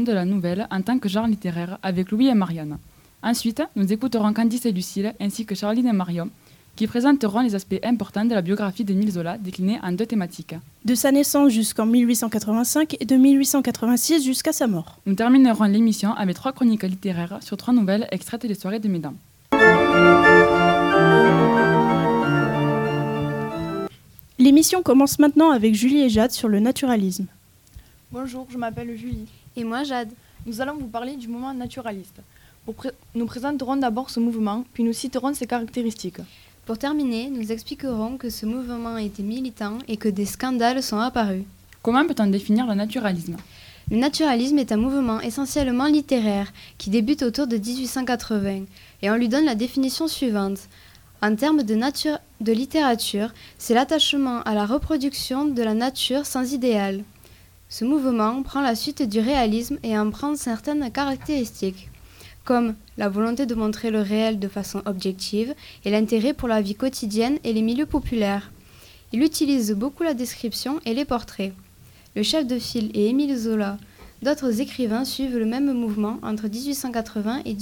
de la nouvelle en tant que genre littéraire avec Louis et Marianne. Ensuite, nous écouterons Candice et Lucille ainsi que Charline et Marion qui présenteront les aspects importants de la biographie d'Émile Zola déclinée en 2 thématiques. De sa naissance jusqu'en 1885 et de 1886 jusqu'à sa mort. Nous terminerons l'émission avec 3 chroniques littéraires sur 3 nouvelles extraites des soirées de Mesdames. L'émission commence maintenant avec Julie et Jade sur le naturalisme. Bonjour, je m'appelle Julie. Et moi, Jade. Nous allons vous parler du mouvement naturaliste. Nous présenterons d'abord ce mouvement, puis nous citerons ses caractéristiques. Pour terminer, nous expliquerons que ce mouvement était militant et que des scandales sont apparus. Comment peut-on définir le naturalisme ? Le naturalisme est un mouvement essentiellement littéraire qui débute autour de 1880 et on lui donne la définition suivante. En termes de littérature, c'est l'attachement à la reproduction de la nature sans idéal. Ce mouvement prend la suite du réalisme et en prend certaines caractéristiques, comme la volonté de montrer le réel de façon objective et l'intérêt pour la vie quotidienne et les milieux populaires. Il utilise beaucoup la description et les portraits. Le chef de file est Émile Zola. D'autres écrivains suivent le même mouvement entre 1880 et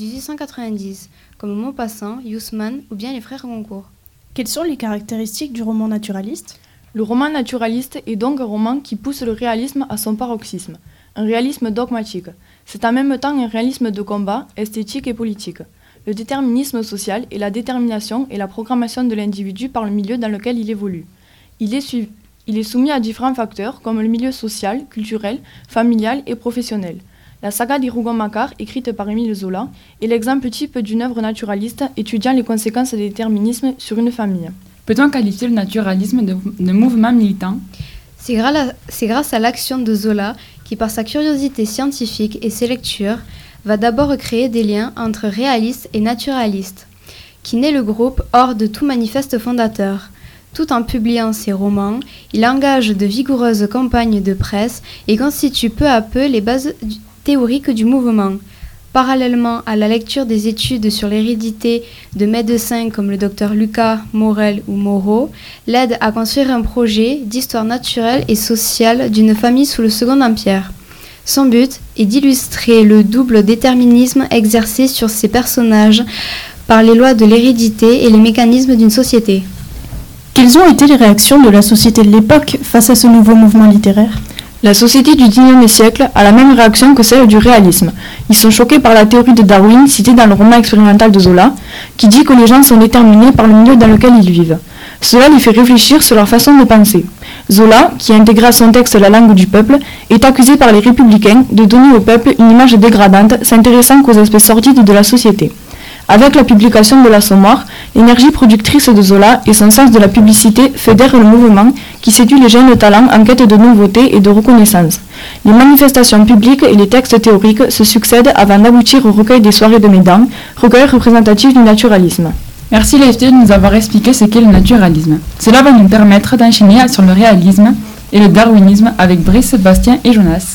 1890, comme Maupassant, Huysmans ou bien les frères Goncourt. Quelles sont les caractéristiques du roman naturaliste ? Le roman naturaliste est donc un roman qui pousse le réalisme à son paroxysme, un réalisme dogmatique. C'est en même temps un réalisme de combat, esthétique et politique. Le déterminisme social est la détermination et la programmation de l'individu par le milieu dans lequel il évolue. Il est soumis à différents facteurs comme le milieu social, culturel, familial et professionnel. La saga des Rougon-Macquart, écrite par Émile Zola, est l'exemple type d'une œuvre naturaliste étudiant les conséquences des déterminismes sur une famille. Peut-on qualifier le naturalisme de mouvement militant ? C'est grâce à l'action de Zola qui, par sa curiosité scientifique et ses lectures, va d'abord créer des liens entre réalistes et naturalistes, qui naît le groupe hors de tout manifeste fondateur. Tout en publiant ses romans, il engage de vigoureuses campagnes de presse et constitue peu à peu les bases théoriques du mouvement. Parallèlement à la lecture des études sur l'hérédité de médecins comme le docteur Lucas, Morel ou Moreau, l'aide à construire un projet d'histoire naturelle et sociale d'une famille sous le Second Empire. Son but est d'illustrer le double déterminisme exercé sur ces personnages par les lois de l'hérédité et les mécanismes d'une société. Quelles ont été les réactions de la société de l'époque face à ce nouveau mouvement littéraire ? La société du XIXe siècle a la même réaction que celle du réalisme. Ils sont choqués par la théorie de Darwin citée dans le roman expérimental de Zola, qui dit que les gens sont déterminés par le milieu dans lequel ils vivent. Cela les fait réfléchir sur leur façon de penser. Zola, qui a intégré à son texte la langue du peuple, est accusé par les républicains de donner au peuple une image dégradante, s'intéressant qu'aux aspects sordides de la société. Avec la publication de l'Assommoir, l'énergie productrice de Zola et son sens de la publicité fédèrent le mouvement qui séduit les jeunes talents en quête de nouveautés et de reconnaissance. Les manifestations publiques et les textes théoriques se succèdent avant d'aboutir au recueil des soirées de Mesdames, recueil représentatif du naturalisme. Merci les filles de nous avoir expliqué ce qu'est le naturalisme. Cela va nous permettre d'enchaîner sur le réalisme et le darwinisme avec Brice, Bastien et Jonas.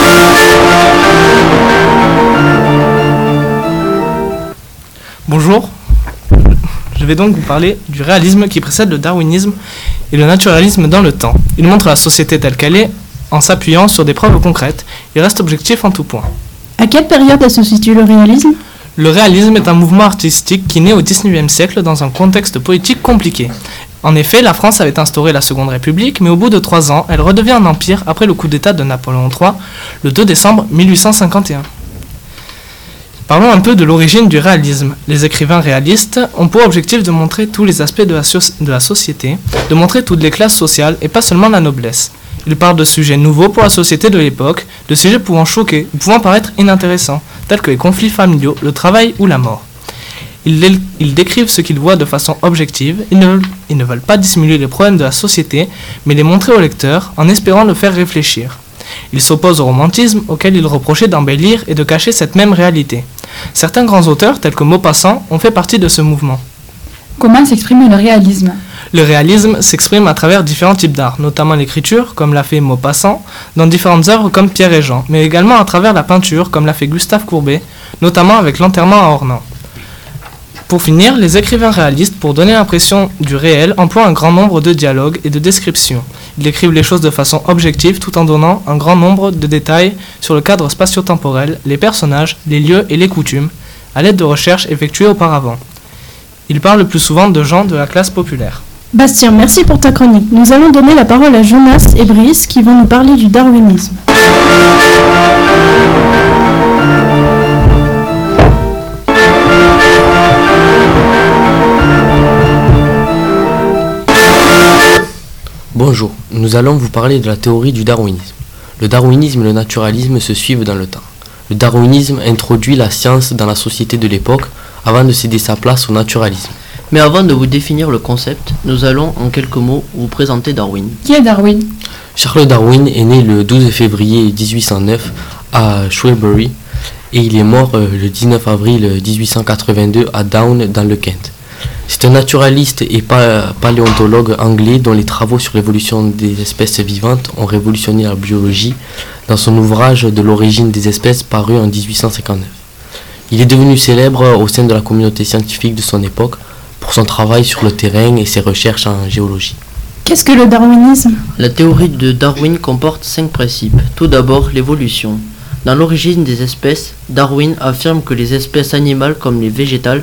Bonjour, je vais donc vous parler du réalisme qui précède le darwinisme et le naturalisme dans le temps. Il montre la société telle qu'elle est en s'appuyant sur des preuves concrètes. Il reste objectif en tout point. À quelle période se situe le réalisme ? Le réalisme est un mouvement artistique qui naît au XIXe siècle dans un contexte politique compliqué. En effet, la France avait instauré la Seconde République, mais au bout de 3 ans, elle redevient un empire après le coup d'État de Napoléon III, le 2 décembre 1851. Parlons un peu de l'origine du réalisme. Les écrivains réalistes ont pour objectif de montrer tous les aspects de la société, de montrer toutes les classes sociales et pas seulement la noblesse. Ils parlent de sujets nouveaux pour la société de l'époque, de sujets pouvant choquer ou pouvant paraître inintéressants, tels que les conflits familiaux, le travail ou la mort. Ils décrivent ce qu'ils voient de façon objective, ils ne veulent pas dissimuler les problèmes de la société, mais les montrer au lecteur en espérant le faire réfléchir. Ils s'opposent au romantisme auquel ils reprochaient d'embellir et de cacher cette même réalité. Certains grands auteurs, tels que Maupassant, ont fait partie de ce mouvement. Comment s'exprime le réalisme ? Le réalisme s'exprime à travers différents types d'art, notamment l'écriture, comme l'a fait Maupassant, dans différentes œuvres comme Pierre et Jean, mais également à travers la peinture, comme l'a fait Gustave Courbet, notamment avec l'enterrement à Ornans. Pour finir, les écrivains réalistes, pour donner l'impression du réel, emploient un grand nombre de dialogues et de descriptions. Ils décrivent les choses de façon objective tout en donnant un grand nombre de détails sur le cadre spatio-temporel, les personnages, les lieux et les coutumes, à l'aide de recherches effectuées auparavant. Ils parlent le plus souvent de gens de la classe populaire. Bastien, merci pour ta chronique. Nous allons donner la parole à Jonas et Brice qui vont nous parler du darwinisme. Bonjour, nous allons vous parler de la théorie du darwinisme. Le darwinisme et le naturalisme se suivent dans le temps. Le darwinisme introduit la science dans la société de l'époque avant de céder sa place au naturalisme. Mais avant de vous définir le concept, nous allons en quelques mots vous présenter Darwin. Qui est Darwin? Charles Darwin est né le 12 février 1809 à Shrewsbury et il est mort le 19 avril 1882 à Down dans le Kent. C'est un naturaliste et paléontologue anglais dont les travaux sur l'évolution des espèces vivantes ont révolutionné la biologie dans son ouvrage de l'origine des espèces paru en 1859. Il est devenu célèbre au sein de la communauté scientifique de son époque pour son travail sur le terrain et ses recherches en géologie. Qu'est-ce que le darwinisme? La théorie de Darwin comporte 5 principes. Tout d'abord, l'évolution. Dans l'origine des espèces, Darwin affirme que les espèces animales comme les végétales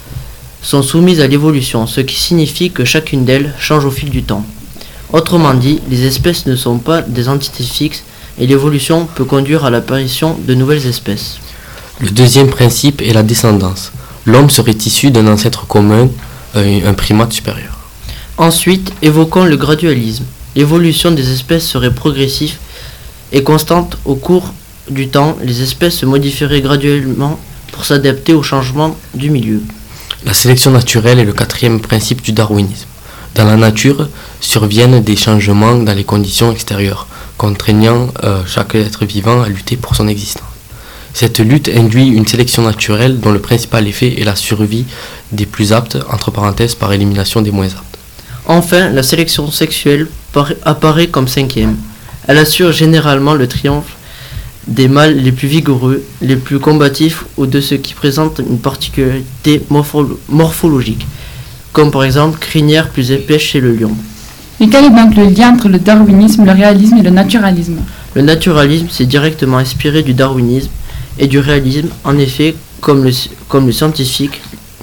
sont soumises à l'évolution, ce qui signifie que chacune d'elles change au fil du temps. Autrement dit, les espèces ne sont pas des entités fixes et l'évolution peut conduire à l'apparition de nouvelles espèces. Le deuxième principe est la descendance. L'homme serait issu d'un ancêtre commun, un primate supérieur. Ensuite, évoquons le gradualisme. L'évolution des espèces serait progressive et constante au cours du temps. Les espèces se modifieraient graduellement pour s'adapter au changement du milieu. La sélection naturelle est le quatrième principe du darwinisme. Dans la nature surviennent des changements dans les conditions extérieures, contraignant chaque être vivant à lutter pour son existence. Cette lutte induit une sélection naturelle dont le principal effet est la survie des plus aptes, entre parenthèses par élimination des moins aptes. Enfin, la sélection sexuelle apparaît comme cinquième. Elle assure généralement le triomphe des mâles les plus vigoureux, les plus combatifs ou de ceux qui présentent une particularité morphologique, comme par exemple crinière plus épaisse chez le lion. Mais quel est donc le lien entre le darwinisme, le réalisme et le naturalisme? Le naturalisme s'est directement inspiré du darwinisme et du réalisme. En effet, comme le scientifique,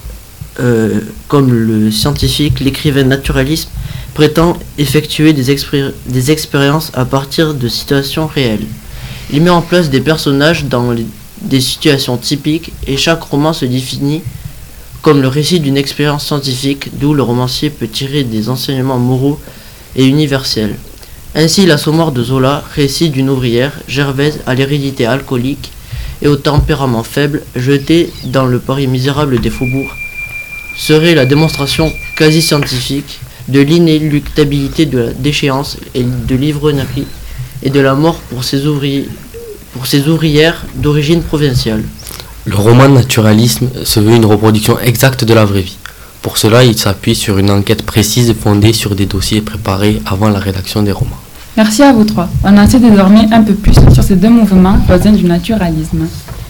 l'écrivain naturaliste prétend effectuer des expériences à partir de situations réelles. Il met en place des personnages dans des situations typiques et chaque roman se définit comme le récit d'une expérience scientifique d'où le romancier peut tirer des enseignements moraux et universels. Ainsi, L'Assommoir de Zola, récit d'une ouvrière, Gervaise, à l'hérédité alcoolique et au tempérament faible, jetée dans le Paris misérable des faubourgs, serait la démonstration quasi scientifique de l'inéluctabilité de la déchéance et de l'ivrognerie et de la mort pour ces ouvrières d'origine provinciale. Le roman naturalisme se veut une reproduction exacte de la vraie vie. Pour cela, il s'appuie sur une enquête précise fondée sur des dossiers préparés avant la rédaction des romans. Merci à vous trois. On en sait désormais un peu plus sur ces deux mouvements voisins du naturalisme.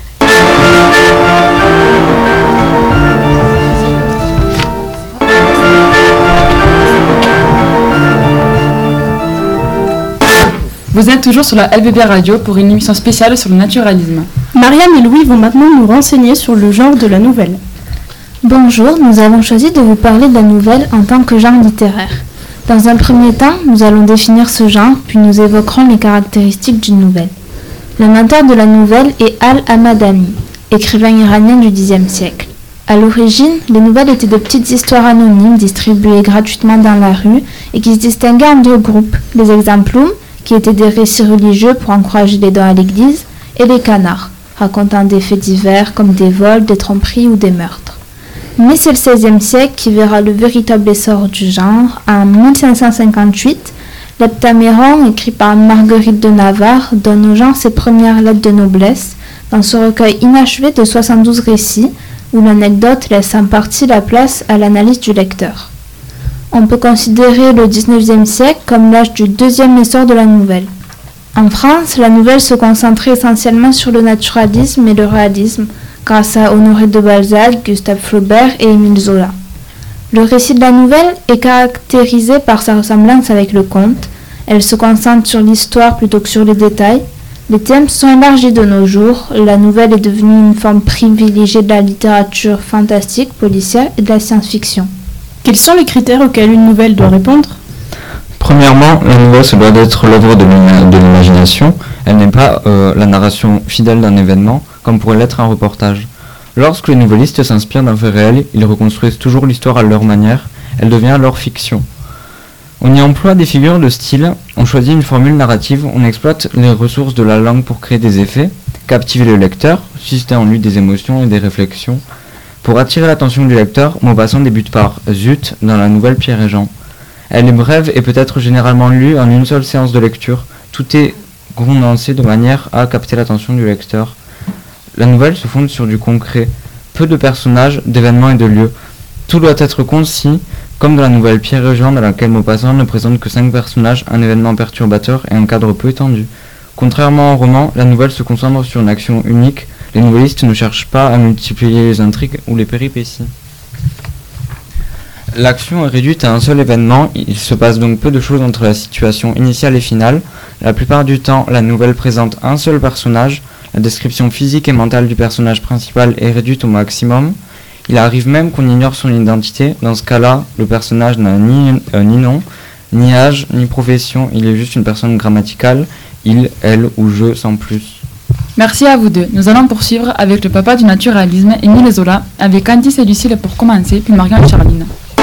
Vous êtes toujours sur la LBB Radio pour une émission spéciale sur le naturalisme. Marianne et Louis vont maintenant nous renseigner sur le genre de la nouvelle. Bonjour, nous avons choisi de vous parler de la nouvelle en tant que genre littéraire. Dans un premier temps, nous allons définir ce genre, puis nous évoquerons les caractéristiques d'une nouvelle. L'inventeur de la nouvelle est Al-Hamadani, écrivain iranien du Xe siècle. À l'origine, les nouvelles étaient de petites histoires anonymes distribuées gratuitement dans la rue et qui se distinguaient en deux groupes, les exemplum, qui étaient des récits religieux pour encourager les dons à l'église, et les canards, racontant des faits divers comme des vols, des tromperies ou des meurtres. Mais c'est le XVIe siècle qui verra le véritable essor du genre. En 1558, l'Heptaméron, écrit par Marguerite de Navarre, donne au genre ses premières lettres de noblesse, dans ce recueil inachevé de 72 récits, où l'anecdote laisse en partie la place à l'analyse du lecteur. On peut considérer le XIXe siècle comme l'âge du deuxième essor de la nouvelle. En France, la nouvelle se concentrait essentiellement sur le naturalisme et le réalisme, grâce à Honoré de Balzac, Gustave Flaubert et Émile Zola. Le récit de la nouvelle est caractérisé par sa ressemblance avec le conte. Elle se concentre sur l'histoire plutôt que sur les détails. Les thèmes sont élargis de nos jours. La nouvelle est devenue une forme privilégiée de la littérature fantastique, policière et de la science-fiction. Quels sont les critères auxquels une nouvelle doit répondre ? Premièrement, la nouvelle, ça doit être l'œuvre de l'imagination. Elle n'est pas la narration fidèle d'un événement, comme pourrait l'être un reportage. Lorsque les nouvellistes s'inspirent d'un fait réel, ils reconstruisent toujours l'histoire à leur manière. Elle devient alors fiction. On y emploie des figures de style, on choisit une formule narrative, on exploite les ressources de la langue pour créer des effets, captiver le lecteur, susciter en lui des émotions et des réflexions. Pour attirer l'attention du lecteur, Maupassant débute par « Zut » dans la nouvelle Pierre et Jean. Elle est brève et peut être généralement lue en une seule séance de lecture. Tout est condensé de manière à capter l'attention du lecteur. La nouvelle se fonde sur du concret, peu de personnages, d'événements et de lieux. Tout doit être concis, comme dans la nouvelle Pierre et Jean dans laquelle Maupassant ne présente que 5 personnages, un événement perturbateur et un cadre peu étendu. Contrairement au roman, la nouvelle se concentre sur une action unique. Les nouvellistes ne cherchent pas à multiplier les intrigues ou les péripéties. L'action est réduite à un seul événement, il se passe donc peu de choses entre la situation initiale et finale. La plupart du temps, la nouvelle présente un seul personnage, la description physique et mentale du personnage principal est réduite au maximum. Il arrive même qu'on ignore son identité, dans ce cas-là, le personnage n'a ni nom, ni âge, ni profession, il est juste une personne grammaticale, il, elle ou je sans plus. Merci à vous deux. Nous allons poursuivre avec le papa du naturalisme, Émile Zola, avec Candice et Lucille pour commencer, puis Marion et Charline.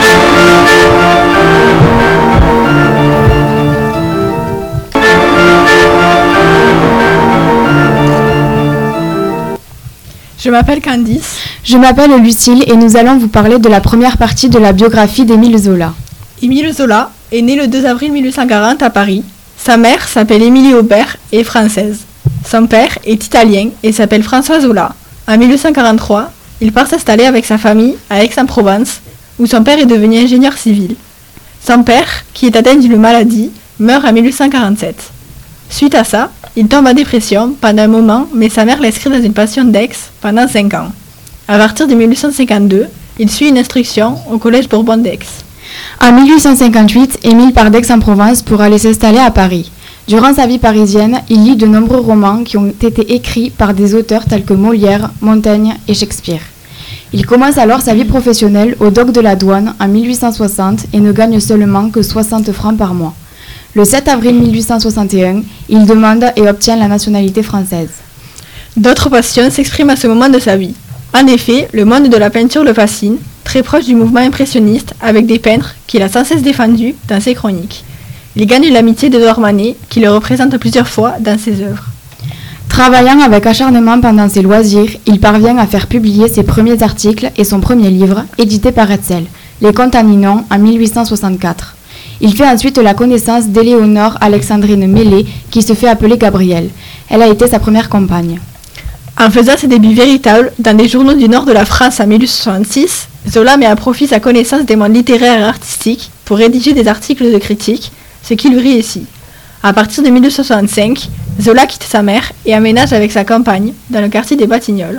Je m'appelle Candice. Je m'appelle Lucille et nous allons vous parler de la première partie de la biographie d'Émile Zola. Émile Zola est né le 2 avril 1840 à Paris. Sa mère s'appelle Émilie Aubert et est française. Son père est italien et s'appelle François Zola. En 1843, il part s'installer avec sa famille à Aix-en-Provence, où son père est devenu ingénieur civil. Son père, qui est atteint d'une maladie, meurt en 1847. Suite à ça, il tombe en dépression pendant un moment, mais sa mère l'inscrit dans une pension d'Aix pendant 5 ans. À partir de 1852, il suit une instruction au collège Bourbon d'Aix. En 1858, Émile part d'Aix-en-Provence pour aller s'installer à Paris. Durant sa vie parisienne, il lit de nombreux romans qui ont été écrits par des auteurs tels que Molière, Montaigne et Shakespeare. Il commence alors sa vie professionnelle au dock de la douane en 1860 et ne gagne seulement que 60 francs par mois. Le 7 avril 1861, il demande et obtient la nationalité française. D'autres passions s'expriment à ce moment de sa vie. En effet, le monde de la peinture le fascine, très proche du mouvement impressionniste, avec des peintres qu'il a sans cesse défendus dans ses chroniques. Il gagne l'amitié d'Édouard Manet, qui le représente plusieurs fois dans ses œuvres. Travaillant avec acharnement pendant ses loisirs, il parvient à faire publier ses premiers articles et son premier livre, édité par Hetzel, Les Contes à Ninon, en 1864. Il fait ensuite la connaissance d'Éléonore Alexandrine Mélé, qui se fait appeler Gabrielle. Elle a été sa première compagne. En faisant ses débuts véritables dans des journaux du nord de la France en 1866, Zola met à profit sa connaissance des mondes littéraires et artistiques pour rédiger des articles de critique, ce qui lui réussit. À partir de 1865, Zola quitte sa mère et aménage avec sa compagne dans le quartier des Batignolles.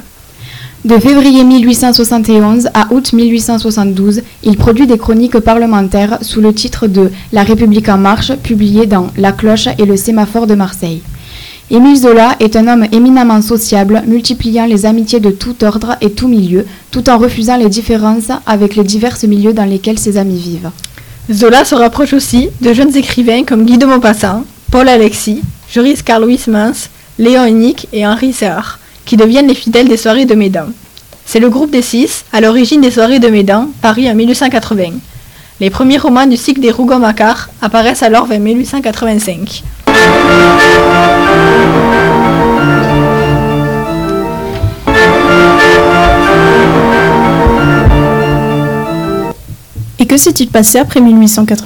De février 1871 à août 1872, il produit des chroniques parlementaires sous le titre de « La République en marche » publiées dans La Cloche et le Sémaphore de Marseille. Émile Zola est un homme éminemment sociable, multipliant les amitiés de tout ordre et tout milieu, tout en refusant les différences avec les divers milieux dans lesquels ses amis vivent. Zola se rapproche aussi de jeunes écrivains comme Guy de Maupassant, Paul Alexis, Joris Carl-Louis Mans, Léon Hénique et Henri Séard, qui deviennent les fidèles des soirées de Médan. C'est le groupe des 6, à l'origine des soirées de Médan, paru en 1880. Les premiers romans du cycle des Rougon-Macquart apparaissent alors vers 1885. Et que s'est-il passé après 1886 ?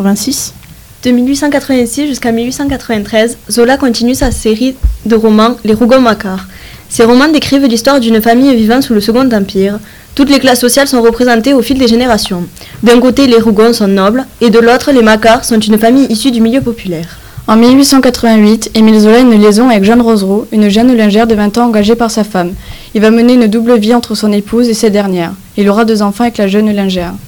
De 1886 jusqu'à 1893, Zola continue sa série de romans Les Rougon-Macquart. Ces romans décrivent l'histoire d'une famille vivant sous le Second Empire. Toutes les classes sociales sont représentées au fil des générations. D'un côté, les Rougon sont nobles, et de l'autre, les Macquart sont une famille issue du milieu populaire. En 1888, Émile Zola a une liaison avec Jeanne Rosereau, une jeune lingère de 20 ans engagée par sa femme. Il va mener une double vie entre son épouse et cette dernière. Il aura 2 enfants avec la jeune lingère.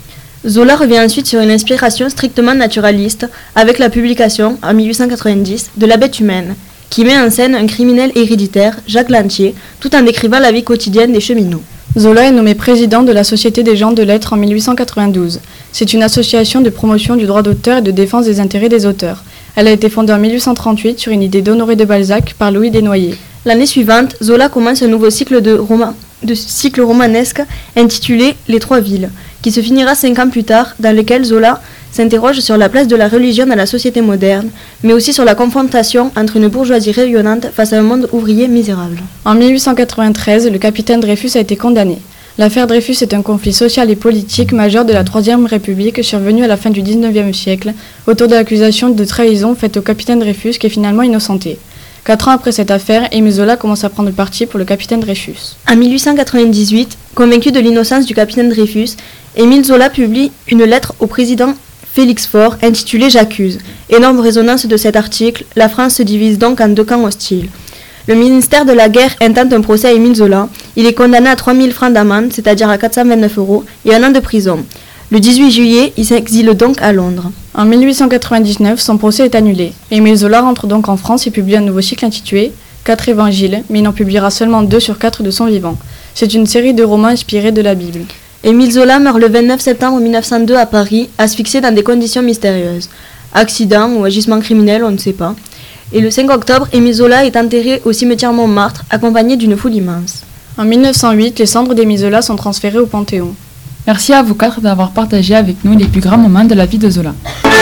Zola revient ensuite sur une inspiration strictement naturaliste avec la publication, en 1890, de La Bête humaine, qui met en scène un criminel héréditaire, Jacques Lantier, tout en décrivant la vie quotidienne des cheminots. Zola est nommé président de la Société des gens de lettres en 1892. C'est une association de promotion du droit d'auteur et de défense des intérêts des auteurs. Elle a été fondée en 1838 sur une idée d'Honoré de Balzac par Louis Desnoyers. L'année suivante, Zola commence un nouveau cycle cycle romanesque intitulé Les Trois Villes, qui se finira 5 ans plus tard, dans lequel Zola s'interroge sur la place de la religion dans la société moderne, mais aussi sur la confrontation entre une bourgeoisie rayonnante face à un monde ouvrier misérable. En 1893, le capitaine Dreyfus a été condamné. L'affaire Dreyfus est un conflit social et politique majeur de la Troisième République survenu à la fin du XIXe siècle, autour de l'accusation de trahison faite au capitaine Dreyfus qui est finalement innocenté. 4 ans après cette affaire, Émile Zola commence à prendre parti pour le capitaine Dreyfus. En 1898, convaincu de l'innocence du capitaine Dreyfus, Émile Zola publie une lettre au président Félix Faure intitulée « J'accuse ». Énorme résonance de cet article, la France se divise donc en 2 camps hostiles. Le ministère de la Guerre intente un procès à Émile Zola. Il est condamné à 3 000 francs d'amende, c'est-à-dire à 429 €, et 1 an de prison. Le 18 juillet, il s'exile donc à Londres. En 1899, son procès est annulé. Émile Zola rentre donc en France et publie un nouveau cycle intitulé « 4 évangiles », mais il en publiera seulement 2 sur 4 de son vivant. C'est une série de romans inspirés de la Bible. Émile Zola meurt le 29 septembre 1902 à Paris, asphyxié dans des conditions mystérieuses. Accident ou agissement criminel, on ne sait pas. Et le 5 octobre, Émile Zola est enterré au cimetière Montmartre, accompagné d'une foule immense. En 1908, les cendres d'Émile Zola sont transférées au Panthéon. Merci à vous 4 d'avoir partagé avec nous les plus grands moments de la vie de Zola.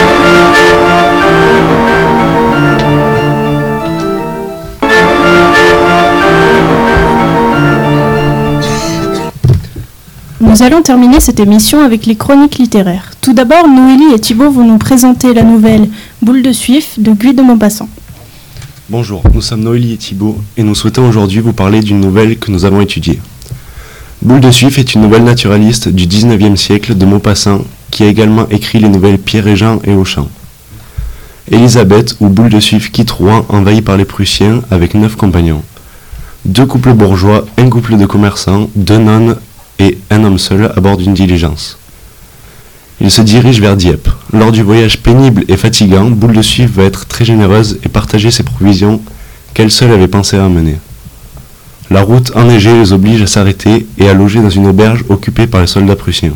Nous allons terminer cette émission avec les chroniques littéraires. Tout d'abord, Noélie et Thibaut vont nous présenter la nouvelle Boule de Suif de Guy de Maupassant. Bonjour, nous sommes Noélie et Thibaut et nous souhaitons aujourd'hui vous parler d'une nouvelle que nous avons étudiée. Boule de Suif est une nouvelle naturaliste du XIXe siècle de Maupassant qui a également écrit les nouvelles Pierre et Jean et Auchan. Élisabeth ou Boule de Suif quitte Rouen envahie par les Prussiens avec 9 compagnons. 2 couples bourgeois, un couple de commerçants, 2 nonnes et un homme seul à bord d'une diligence. Il se dirige vers Dieppe. Lors du voyage pénible et fatigant, Boule de Suif va être très généreuse et partager ses provisions qu'elle seule avait pensé à amener. La route enneigée les oblige à s'arrêter et à loger dans une auberge occupée par les soldats prussiens.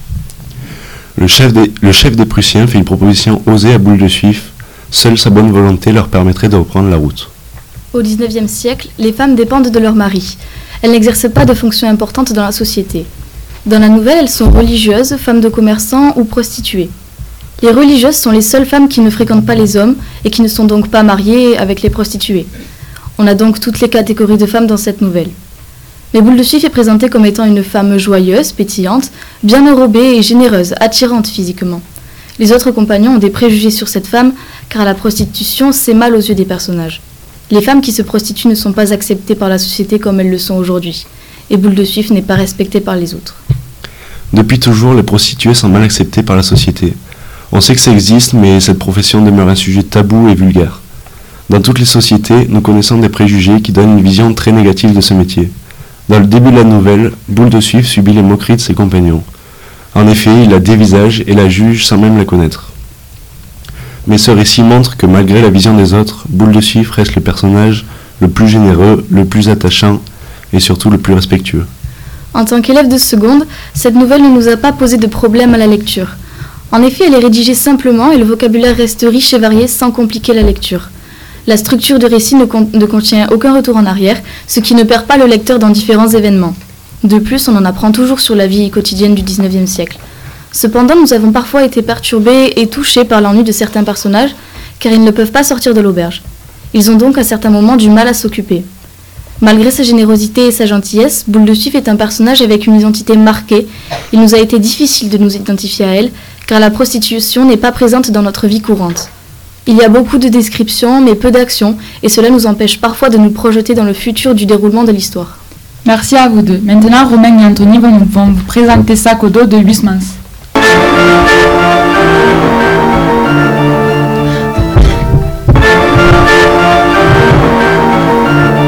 Le chef des Prussiens fait une proposition osée à Boule de Suif. Seule sa bonne volonté leur permettrait de reprendre la route. Au XIXe siècle, les femmes dépendent de leur mari. Elles n'exercent pas de fonction importante dans la société. Dans la nouvelle, elles sont religieuses, femmes de commerçants ou prostituées. Les religieuses sont les seules femmes qui ne fréquentent pas les hommes et qui ne sont donc pas mariées avec les prostituées. On a donc toutes les catégories de femmes dans cette nouvelle. Mais Boule de Suif est présentée comme étant une femme joyeuse, pétillante, bien enrobée et généreuse, attirante physiquement. Les autres compagnons ont des préjugés sur cette femme car la prostitution, c'est mal aux yeux des personnages. Les femmes qui se prostituent ne sont pas acceptées par la société comme elles le sont aujourd'hui. Et Boule de Suif n'est pas respectée par les autres. Depuis toujours, les prostituées sont mal acceptées par la société. On sait que ça existe, mais cette profession demeure un sujet tabou et vulgaire. Dans toutes les sociétés, nous connaissons des préjugés qui donnent une vision très négative de ce métier. Dans le début de la nouvelle, Boule de Suif subit les moqueries de ses compagnons. En effet, il la dévisage et la juge sans même la connaître. Mais ce récit montre que malgré la vision des autres, Boule de Suif reste le personnage le plus généreux, le plus attachant et surtout le plus respectueux. En tant qu'élève de seconde, cette nouvelle ne nous a pas posé de problème à la lecture. En effet, elle est rédigée simplement et le vocabulaire reste riche et varié sans compliquer la lecture. La structure de récit ne contient aucun retour en arrière, ce qui ne perd pas le lecteur dans différents événements. De plus, on en apprend toujours sur la vie quotidienne du XIXe siècle. Cependant, nous avons parfois été perturbés et touchés par l'ennui de certains personnages, car ils ne peuvent pas sortir de l'auberge. Ils ont donc à certains moments du mal à s'occuper. Malgré sa générosité et sa gentillesse, Boule de Suif est un personnage avec une identité marquée. Il nous a été difficile de nous identifier à elle, car la prostitution n'est pas présente dans notre vie courante. Il y a beaucoup de descriptions, mais peu d'actions, et cela nous empêche parfois de nous projeter dans le futur du déroulement de l'histoire. Merci à vous deux. Maintenant, Romain et Anthony vont vous présenter Sac au dos de Huysmans.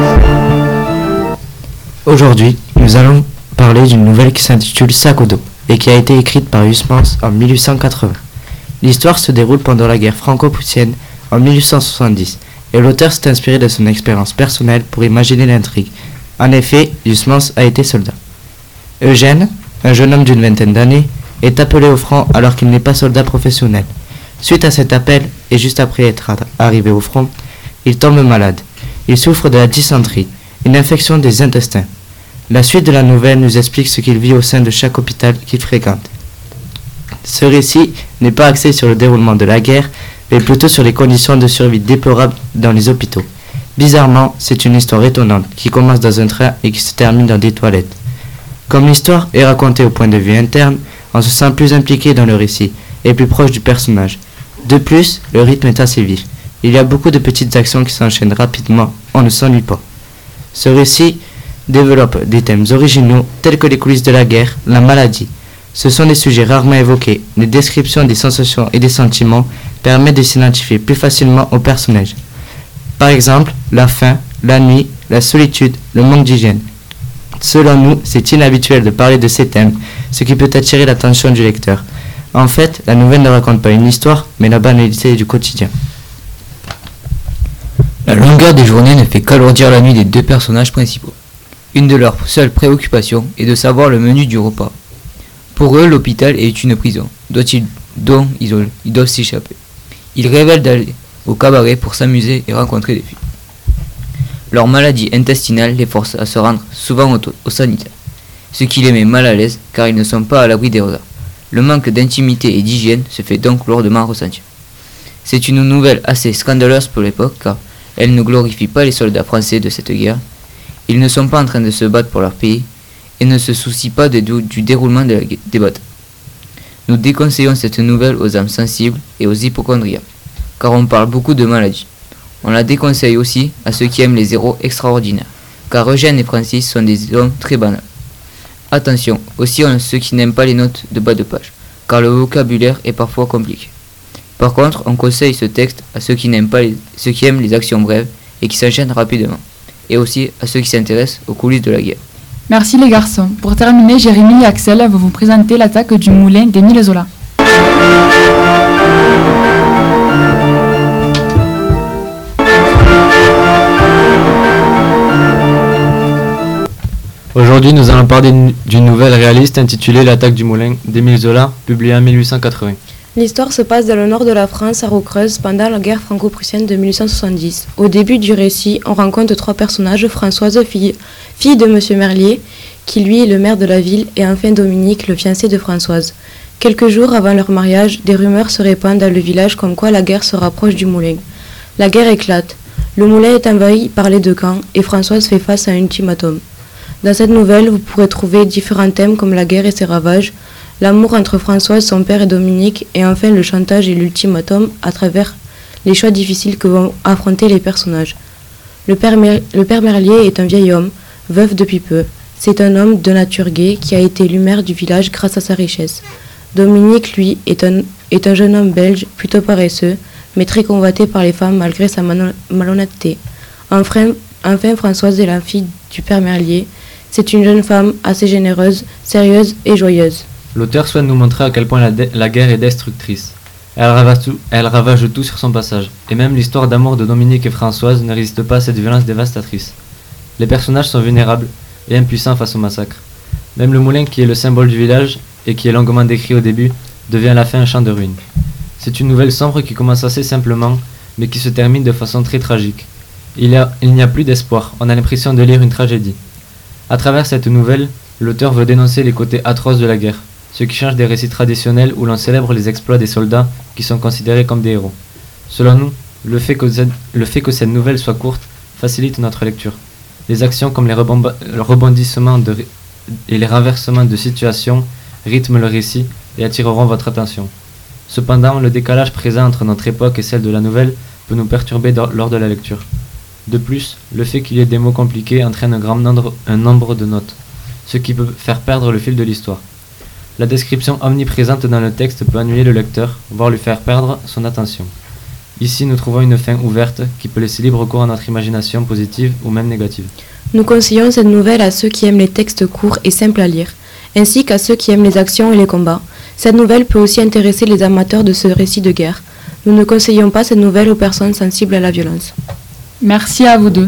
Aujourd'hui, nous allons parler d'une nouvelle qui s'intitule Sac au dos, et qui a été écrite par Huysmans en 1880. L'histoire se déroule pendant la guerre franco-prussienne en 1870 et l'auteur s'est inspiré de son expérience personnelle pour imaginer l'intrigue. En effet, Huysmans a été soldat. Eugène, un jeune homme d'une vingtaine d'années, est appelé au front alors qu'il n'est pas soldat professionnel. Suite à cet appel, et juste après être arrivé au front, il tombe malade. Il souffre de la dysenterie, une infection des intestins. La suite de la nouvelle nous explique ce qu'il vit au sein de chaque hôpital qu'il fréquente. Ce récit n'est pas axé sur le déroulement de la guerre, mais plutôt sur les conditions de survie déplorables dans les hôpitaux. Bizarrement, c'est une histoire étonnante qui commence dans un train et qui se termine dans des toilettes. Comme l'histoire est racontée au point de vue interne, on se sent plus impliqué dans le récit et plus proche du personnage. De plus, le rythme est assez vif. Il y a beaucoup de petites actions qui s'enchaînent rapidement, on ne s'ennuie pas. Ce récit développe des thèmes originaux tels que les coulisses de la guerre, la maladie. Ce sont des sujets rarement évoqués. Les descriptions des sensations et des sentiments permettent de s'identifier plus facilement aux personnages. Par exemple, la faim, la nuit, la solitude, le manque d'hygiène. Selon nous, c'est inhabituel de parler de ces thèmes, ce qui peut attirer l'attention du lecteur. En fait, la nouvelle ne raconte pas une histoire, mais la banalité du quotidien. La longueur des journées ne fait qu'alourdir la nuit des deux personnages principaux. Une de leurs seules préoccupations est de savoir le menu du repas. Pour eux, l'hôpital est une prison, dont ils doivent s'échapper. Ils rêvent d'aller au cabaret pour s'amuser et rencontrer des filles. Leur maladie intestinale les force à se rendre souvent au sanitaire, ce qui les met mal à l'aise car ils ne sont pas à l'abri des regards. Le manque d'intimité et d'hygiène se fait donc lourdement ressentir. C'est une nouvelle assez scandaleuse pour l'époque car elle ne glorifie pas les soldats français de cette guerre. Ils ne sont pas en train de se battre pour leur pays et ne se soucient pas du déroulement des batailles. Nous déconseillons cette nouvelle aux âmes sensibles et aux hypochondriaques, car on parle beaucoup de maladies. On la déconseille aussi à ceux qui aiment les héros extraordinaires, car Eugène et Francis sont des hommes très banals. Attention aussi à ceux qui n'aiment pas les notes de bas de page, car le vocabulaire est parfois compliqué. Par contre, on conseille ce texte à ceux qui aiment les actions brèves et qui s'enchaînent rapidement, et aussi à ceux qui s'intéressent aux coulisses de la guerre. Merci les garçons. Pour terminer, Jérémy et Axel vont vous présenter l'attaque du moulin d'Émile Zola. Aujourd'hui, nous allons parler d'une nouvelle réaliste intitulée L'attaque du moulin d'Émile Zola, publiée en 1880. L'histoire se passe dans le nord de la France, à Rocreuse, pendant la guerre franco-prussienne de 1870. Au début du récit, on rencontre trois personnages, Françoise, fille de M. Merlier, qui lui est le maire de la ville, et enfin Dominique, le fiancé de Françoise. Quelques jours avant leur mariage, des rumeurs se répandent dans le village comme quoi la guerre se rapproche du moulin. La guerre éclate. Le moulin est envahi par les deux camps, et Françoise fait face à un ultimatum. Dans cette nouvelle, vous pourrez trouver différents thèmes comme la guerre et ses ravages, l'amour entre Françoise, son père et Dominique, et enfin le chantage et l'ultimatum à travers les choix difficiles que vont affronter les personnages. Le père Merlier est un vieil homme, veuf depuis peu. C'est un homme de nature gaie qui a été élu maire du village grâce à sa richesse. Dominique, lui, est un jeune homme belge, plutôt paresseux, mais très convoité par les femmes malgré sa malhonnêteté. Enfin, Françoise est la fille du père Merlier. C'est une jeune femme assez généreuse, sérieuse et joyeuse. L'auteur souhaite nous montrer à quel point la guerre est destructrice. Elle ravage tout sur son passage, et même l'histoire d'amour de Dominique et Françoise ne résiste pas à cette violence dévastatrice. Les personnages sont vulnérables et impuissants face au massacre. Même le moulin, qui est le symbole du village et qui est longuement décrit au début, devient à la fin un champ de ruines. C'est une nouvelle sombre qui commence assez simplement, mais qui se termine de façon très tragique. Il n'y a plus d'espoir, on a l'impression de lire une tragédie. À travers cette nouvelle, l'auteur veut dénoncer les côtés atroces de la guerre, ce qui change des récits traditionnels où l'on célèbre les exploits des soldats qui sont considérés comme des héros. Selon nous, le fait que cette nouvelle soit courte facilite notre lecture. Les actions comme les rebondissements et les renversements de situation rythment le récit et attireront votre attention. Cependant, le décalage présent entre notre époque et celle de la nouvelle peut nous perturber lors de la lecture. De plus, le fait qu'il y ait des mots compliqués entraîne un nombre de notes, ce qui peut faire perdre le fil de l'histoire. La description omniprésente dans le texte peut ennuyer le lecteur, voire lui faire perdre son attention. Ici, nous trouvons une fin ouverte qui peut laisser libre cours à notre imagination positive ou même négative. Nous conseillons cette nouvelle à ceux qui aiment les textes courts et simples à lire. ainsi qu'à ceux qui aiment les actions et les combats. Cette nouvelle peut aussi intéresser les amateurs de ce récit de guerre. Nous ne conseillons pas cette nouvelle aux personnes sensibles à la violence. Merci à vous deux.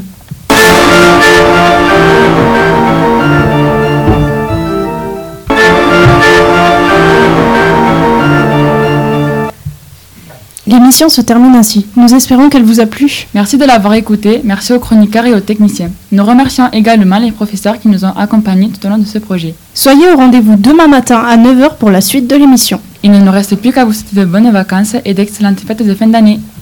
L'émission se termine ainsi. Nous espérons qu'elle vous a plu. Merci de l'avoir écouté, merci aux chroniqueurs et aux techniciens. Nous remercions également les professeurs qui nous ont accompagnés tout au long de ce projet. Soyez au rendez-vous demain matin à 9h pour la suite de l'émission. Il ne nous reste plus qu'à vous souhaiter de bonnes vacances et d'excellentes fêtes de fin d'année.